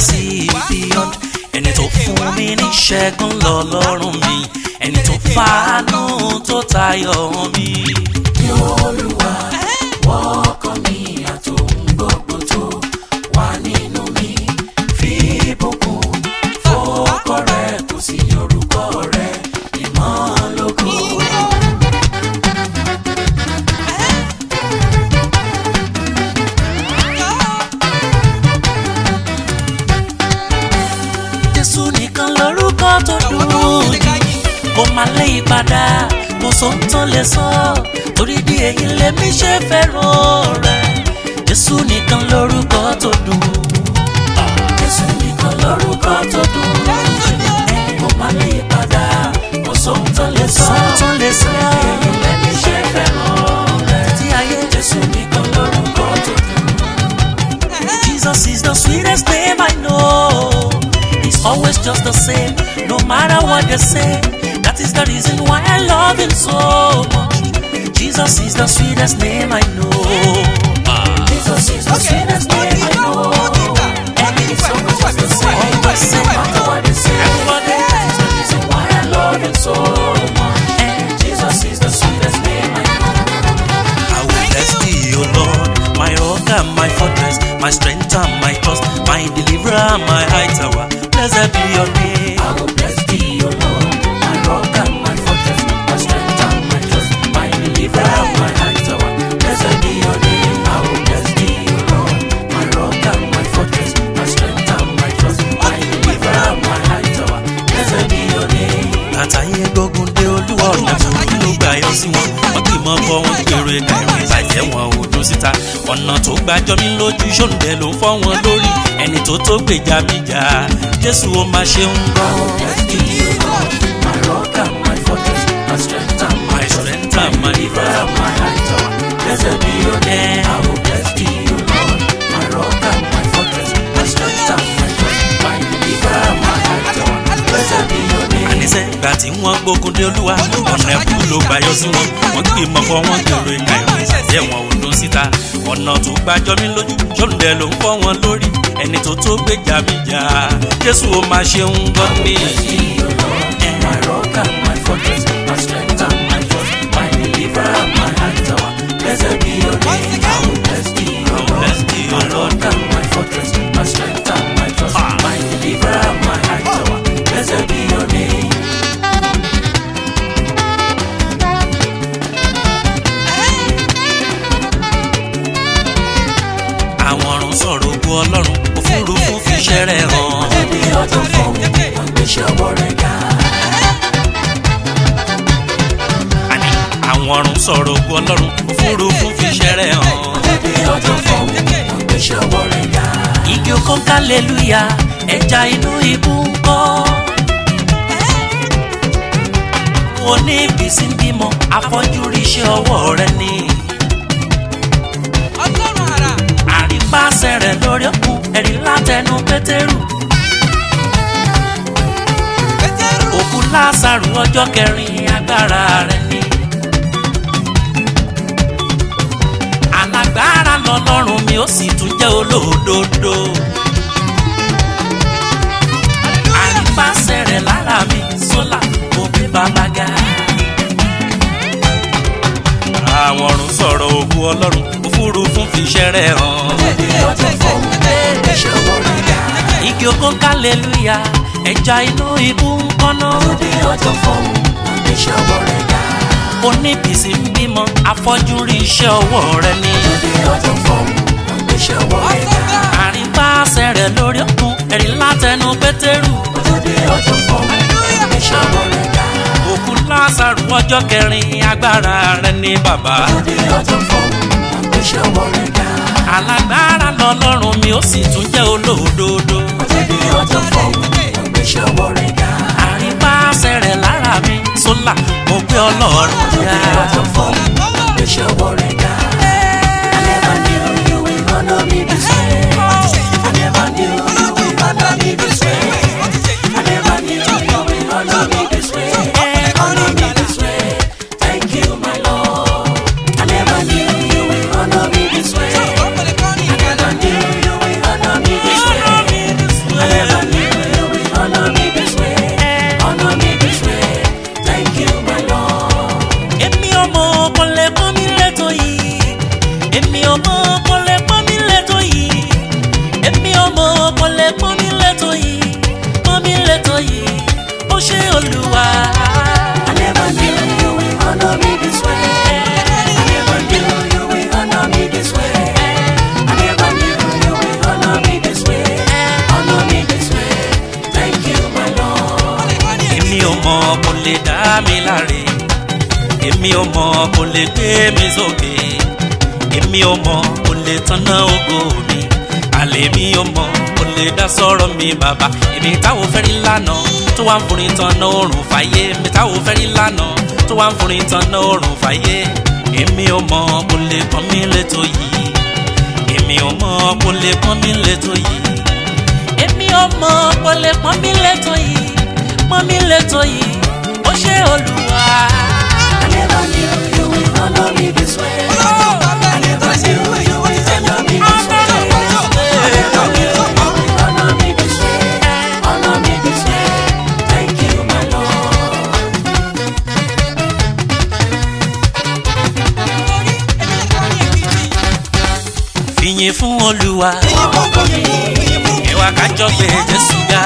see beyond. Ẹni tó fún mi ní ṣẹ́gun lọ́lọ́run mi, ẹni tó fàánú tó tayọ mi. Olúwa wọ́kọ̀ mi àtòhun gbogbo tó wà nínú mi, fi ìbùkún fọ́kọ rẹ̀ kò sí orúkọ rẹ̀ mímọ́ lógo. Jésù nìkan lórúkọ tó dùn, kò má lè yí padà, kò sóhun tó lè sọ, torí bí èyí lèmi ṣe fẹ́ràn rẹ̀. Jésù nìkan lórúkọ tó dùn, Jésù nìkan lórúkọ tó dùn, kò má lè yí padà, kò sóhun tó lè sọ, èyí lèmi ṣe fẹ́ràn rẹ̀. tí ayé. Jésù nìkan lórúkọ tó dùn. Jesus is the sweetest name I know. He's always just the same, no matter what they say. That is the reason why I love him so much. Jesus is the sweetest name I know. Jesus is the sweetest name I know. And he's always just the same, no matter what they say. That is the reason why I love him so much. Jesus is the sweetest name I know. I will bless thee, O Lord, my rock and my fortress, my strength and my trust, my deliverer and my high tower. Blessed be your name. I will bless thee, O Lord, my rock and my fortress, my strength and my trust, my deliverer and my high tower. Blessed be your name. I will bless thee, O Lord, my rock and my fortress, my strength and my trust, my deliverer and my high tower. Blessed be your name. Àtàyè gbógun dé Olúwa ọ̀nà tó ló gbà yọ sí wọn. Wọ́n gbìmọ̀ bọ́ wọn gbèrò ẹ̀ka ìrìn ìbàjẹ́ wọn ò dún síta. Ọ̀nà tó gbàjọ mi lójú ṣòǹdẹ̀ ló ń fọ́ wọn lórí. Ẹni tó gbèjà mi jà, Jésù ó máa ṣe ń I gbọ́. will bless thee, O Lord, my rock and my fortress, my strength and my strength and my deliverer and my high tower. Blessed be your name. I will bless thee, O Lord, my rock and my fortress, my strength and my trust, my deliverer and my high tower. Blessed be your name. Àníṣe ìgbà tí wọ́n gbógun dé Olúwa, ọ̀nà ẹ̀kú ló gbà yọ sí wọn. Wọ́n gbìmọ̀ bọ́ wọn gbèrò ẹ̀ka ìrìn ìbàjẹ́ wọn ò dún síta. Ọ̀nà tó gbàjọ mi lójú ṣòǹdẹ̀ ló ń fọ́ wọn lórí. Ẹni tó gbèjà mi jà, Jésù ó máa ṣe ń gbọ́ ní. My rock and my fortress, my strength and my trust, my deliverer and my high tower. Blessed be your name. I will bless thee, O Lord, my rock and my fortress, my strength and my trust, my deliverer and my high tower. Blessed be your name. Àwọn ọ̀run sọ̀rọ̀ ògo Ọlọ́run, òfurufú fi iṣẹ́ rẹ̀ hàn. Ẹbí ọjọ́ fún mi, wọ́n gbé ṣọwọ́ rẹ̀ ga. Àní àwọn ọ̀run sọ̀rọ̀ ògo Ọlọ́run, òfurufú fi iṣẹ́ rẹ̀ hàn. Ẹbí ọjọ́ fún mi, wọ́n gbé ṣọwọ́ rẹ̀ ga. Igi oko ń hallelujah, ẹja inú ibú ń kọ́. Oní ìbísí ń bímọ, afọ́jú rí iṣẹ́ ọwọ́ rẹ̀ ni. Àrípàṣẹ rẹ̀ lórí òkun, ẹ̀rí látẹnu Pétérù. Òkú Lásárù ọjọ́ kẹrin, agbára rẹ̀ ni. Alágbára lọ́lọ́run mi, ó sì tún jẹ́ olódodo. Àrípàṣẹ rẹ̀ lára mi, sólà mo gbé bàbá ga. Àwọn ọ̀run sọ̀rọ̀ ògo Ọlọ́run, òfurufú fi iṣẹ́ rẹ̀ hàn. Ẹbí ọjọ́ fún mi, wọ́n gbé ṣọwọ́ rẹ̀ ga. Igi oko ń hallelujah, ẹja inú ibú ń kọ́nà. Ẹbí ọjọ́ fún mi, wọ́n gbé ṣọwọ́ rẹ̀ ga. Oníbìsí ń bímọ, afọ́jú rí iṣẹ́ ọwọ́ rẹ̀ ni. Ẹbí ọjọ́ fún mi, wọ́n gbé ṣọwọ́ rẹ̀ ga. Àrípàṣẹ rẹ̀ lórí òkun, ẹ̀rí látẹnu Pétérù. Ẹbí ọjọ́ fún mi, wọ́n gbé ṣọwọ́ rẹ̀ ga. Òkú Lásárù ọjọ́ kẹrin, agbára rẹ̀ ni bàbá. Ẹbí ọjọ́ fún mi, wọ́n gbé ṣọwọ́ rẹ̀ ga. Alágbára lọ́lọ́run mi, ó sì tún jẹ́ olódodo. Ẹbí ọjọ́ fún mi, wọ́n gbé ṣọwọ́ rẹ̀ ga. Àrípàṣẹ rẹ̀ lára mi, sólà mo gbé Ọlọ́run ga. Ẹbí ọjọ́ fún mi, wọ́n gbé ṣọwọ́ rẹ̀ ga. I never knew you will honor me this way. I never knew you will honor me this way. I never knew you will honor me this way. Honor me this way. Thank you, my Lord. I never knew you will honor me this way. I never knew you will honor me this way. ṣé Olúwa. I never knew you will honor me this way. I never knew you will honor me this way. I never knew you will honor me this way. Honor me this way. Thank you, my Lord. Èmi ò mọ̀ kò lè dá mi láre. Èmi ò mọ̀ kò lè gbé mi sókè. Èmi ò mọ̀ kò lè tanná ògo mi. Àlè mi ò mọ̀ kò lè dá sọ̀rọ̀ mi bàbá. Èmi táwo fẹ́ rí lánàá tó wá ń forin tanná òrùn fàyè. Èmi táwo fẹ́ rí lánàá tó wá ń forin tanná òrùn fàyè. Èmi ò mọ̀ kò lè pọ́n mi létò yìí. Èmi ò mọ̀ kò lè pọ́n mi létò yìí. Èmi ò mọ̀ kò lè pọ́n mi létò yìí. Pọ́n mi létò yìí. Ó ṣé Olúwa. I never knew you will honor me this way. I never knew you will honor me this way. I never knew you will honor me this way. Honor me this way. Thank you, my Lord. Fìyìn fún Olúwa. Ẹ wá ká jọ gbé Jésù ga.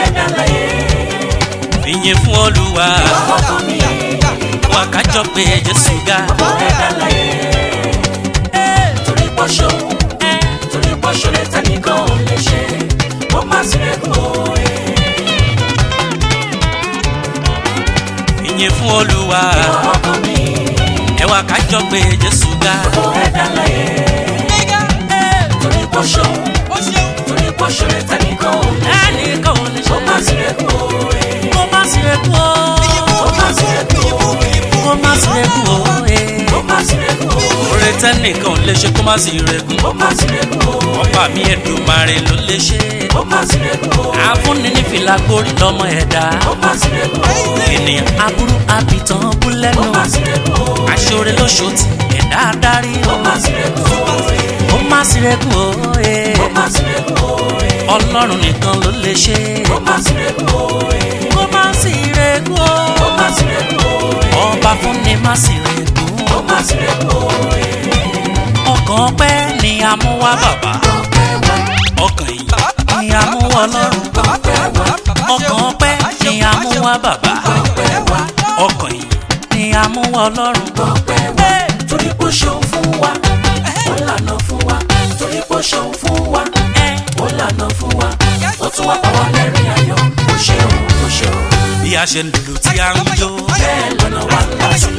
Fìyìn fún Olúwa. Ẹ wá ká jọ gbé Jésù ga. Torí pọ́ṣọ́, torí pọ́ṣọ́ lè tẹ́nìkan ò lè ṣe. Ó má sí ẹ̀kọ́ òye. Fìyìn fún Olúwa. Ẹ wá ká jọ gbé Jésù ga. Torí pọ́ṣọ́, torí pọ́ṣọ́ lè tẹ́nìkan ò lè ṣe. Ẹnìkan ò lè ṣe. Ó má sí ẹ̀kọ́ òye. Ó má sí ẹ̀kọ́. Ó má sí ẹ̀kọ́ òye. Ó má sí ẹ̀kọ́. Ó má sí ẹ̀kọ́ òye. Oore tẹ́nìkan ò lè ṣe kó má sí rẹ̀gùn. Ó má sí ẹ̀kọ́ òye. Ọba mi Èdùmàrè ló lè ṣe. Ó má sí ẹ̀kọ́ òye. Afúnni ní fìlà gbórí lọ́mọ ẹ̀dá. Ó má sí ẹ̀kọ́ òye. Ènìyàn aburú abìtàn bú lẹ́nu. Ó má sí ẹ̀kọ́ òye. Aṣọ́re lóṣòtì ẹ̀dá adarí. Ó má sí ẹ̀kọ́ òye. Ó má sí rẹ̀gùn òye. Ó má sí ẹ̀kọ́ òye. Ọlọ́run nìkan ló lè ṣe. Ó má sí ẹ̀kọ́ òye. Ó má sí rẹ̀gùn Ó má sí ẹ̀kọ́ òye. ọba fúnni má sí rẹ̀gùn. Ó má sí ẹ̀kọ́ òye. Ọkàn ọpẹ́ ni a mú wá bàbá. Ọpẹ́ wa, Ọkàn yìí ni a mú wá Ọlọ́run. ọpẹ́ wa, Ọkàn ọpẹ́ ni a mú wá bàbá. ọpẹ́ wa, Ọkàn yìí ni a mú wá Ọlọ́run. ọpẹ́ wa. Torí pé ó ṣeun fún wa, ó lànà fún wa. Torí pé ó ṣeun fún wa, ó lànà fún wa. Ó tún wá pa wá lẹ́rìn ayọ̀. Ó ṣeun, ó ṣeun. Bí a ṣe ń lùlù tí a ń jó. Bẹ́ẹ̀ lọ́nà wa ń là sí.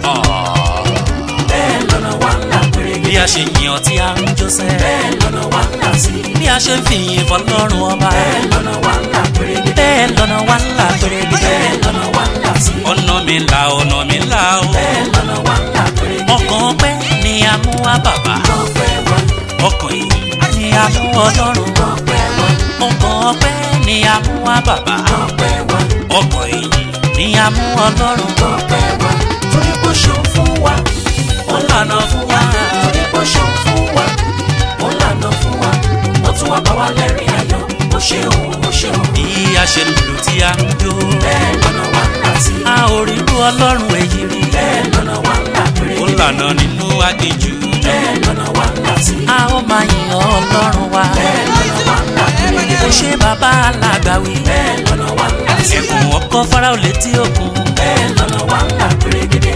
Bẹ́ẹ̀ lọ́nà wa ń là pérégedé. Bí a ṣe yàn tí a ń jó sẹ́. Bẹ́ẹ̀ lọ́nà wa ń là sí. Bí a ṣe ń fìyìn fọlọ́run ọba. Bẹ́ẹ̀ lọ́nà wa ń là pérégedé. Bẹ́ẹ̀ lọ́nà wa ń là pérégedé. Bẹ́ẹ̀ lọ́nà wa ń là sí. Ọ̀nà mi là ọ̀nà mi là o. Bẹ́ẹ̀ lọ́nà wa ń là pérégedé. Ọkàn ọpẹ́ ni a mú wá bàbá. Ọpẹ́ wa, Ọkàn yìí ni a mú Ọlọ́run. ọpẹ́ wa, Ọkàn ọpẹ́ ni a mú wá bàbá. ọpẹ́ wa, Ọkàn yìí ni a mú Ọlọ́run. ọpẹ́ wa. Torí pé ó ṣeun fún wa, Ó lànà fún wa. torí pé ó ṣeun fún wa, ó lànà fún wa. Ó tún wá bá wa lẹ́rìn ayọ̀. Ó ṣeun, ó ṣeun. Bí a ṣe ń lùlù tí a ń jó. Bẹ́ẹ̀ lọ́nà wa ń là sí. A ò rí irú Ọlọ́run èyí rí. Bẹ́ẹ̀ lọ́nà wa ń là Ó pérégedé. lànà nínú aginjù. Bẹ́ẹ̀ lọ́nà wa ń là sí. A ó máa yìn Ọlọ́run wa. Bẹ́ẹ̀ lọ́nà wa ń là pérégedé. Ó ṣe bàbá alágbàwí. Bẹ́ẹ̀ lọ́nà wa ń là sí. Ẹkùn ọkọ Fáráò létí òkun. Bẹ́ẹ̀ lọ́nà wa ń là pérégedé.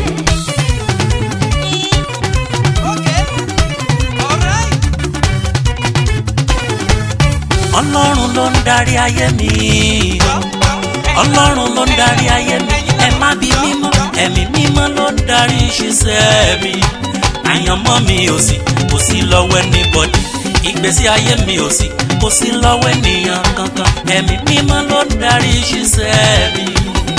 Ọlọ́run ló ń darí ayé mi. Ọlọ́run ló ń darí ayé mi. Ẹ má bi mímọ́. Ẹ̀mí mímọ́ ló ń darí ìṣiṣẹ́ mi. Àyànmọ́ mi ò sí, kò sí lọ́wọ́ anybody. Ìgbésí ayé mi ò sí, kò sí lọ́wọ́ ènìyàn kankan. Ẹ̀mí mímọ́ ló ń darí ìṣiṣẹ́ mi.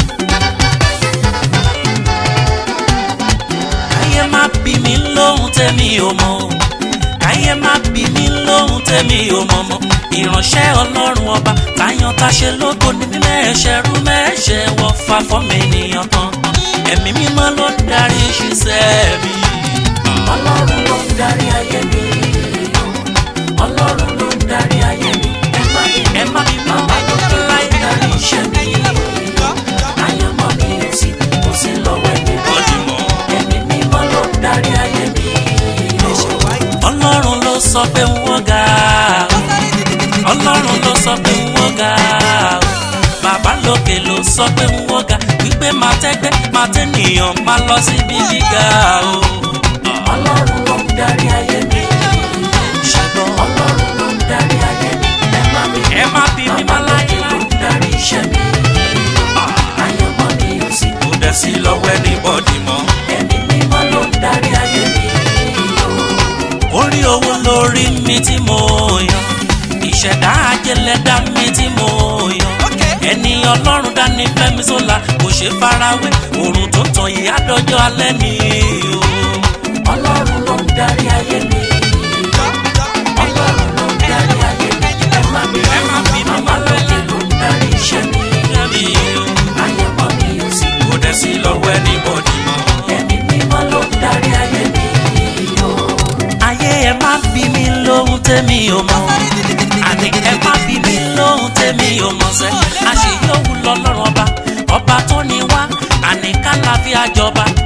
Káyé má bí mi lóhun tẹ́mi ò mọ̀. Káyé má bí mi lóhun tẹ́mi ò mọ̀ mọ́. Ìránṣẹ́ Ọlọ́run ọba táyàn táṣe lógo ní bí mẹ́ẹ̀ṣẹ̀rú mẹ́ẹ̀ṣẹ̀ wọ́n fa fọ́mọ ènìyàn kan. Ẹ̀mí mímọ́ ló ń darí ìṣiṣẹ́ mi. Ọlọ́run ló ń darí ayé mi. Ọlọ́run ló ń darí ayé mi. Ẹ má bí mi bàbá ló ń darí iṣẹ́ mi. Àyànmọ́ mi ò sí, kò sí lọ́wọ́ ẹni bọ́. Ẹ̀mí mímọ́ ló ń darí ayé mi. Ọlọ́run ló sọ pé wọ́n ga. Ọlọ́run ló sọ pé wọ́n ga. Bàbá ló lókè ló sọ pé ń wọ́gà wípé máa tẹ́gbẹ́ máa tẹ́nìyàn máa lọ síbi gíga o. Ọlọ́run ló ń darí ayé mi. ṣùgbọ́n Ọlọ́run ló ń darí ayé mi. ẹ má bí mi má láyé ló ń darí iṣẹ́ mi. Àyànmọ́ mi ò sí. kò dẹ̀ sí lọ́wọ́ anybody mọ́. Ẹ̀mí mímọ́ ló ń darí ayé mi. orí owó lórí mi tí mo yàn ìṣẹ̀dá ajẹ́lẹ́dá mi tí mo yàn ẹni ọlọ́run dání fẹ́mi sólà kò ṣe farawé òrùn tó tàn yìí àdọ́jọ́ alẹ́ ni o. Ọlọ́run ló ń darí ayé mi. Ọlọ́run ló ń darí ayé mi. Ẹ má bí mi má lókè ló ń darí iṣẹ́ mi. Àyànmọ́ mi ò sí. kò dẹ̀ sí lọ́wọ́ anybody mọ́. Ẹ̀mí mímọ́ ló ń darí ayé mi. ayé ẹ má bí mi lóhun tẹ́mi ò mọ̀ àní ẹ má bí mi lóhun tẹ́mi ò mọ̀ sẹ́ àṣeyọ̀wù lọ́lọ́run ọba tó ní wá àní kálàfíà jọba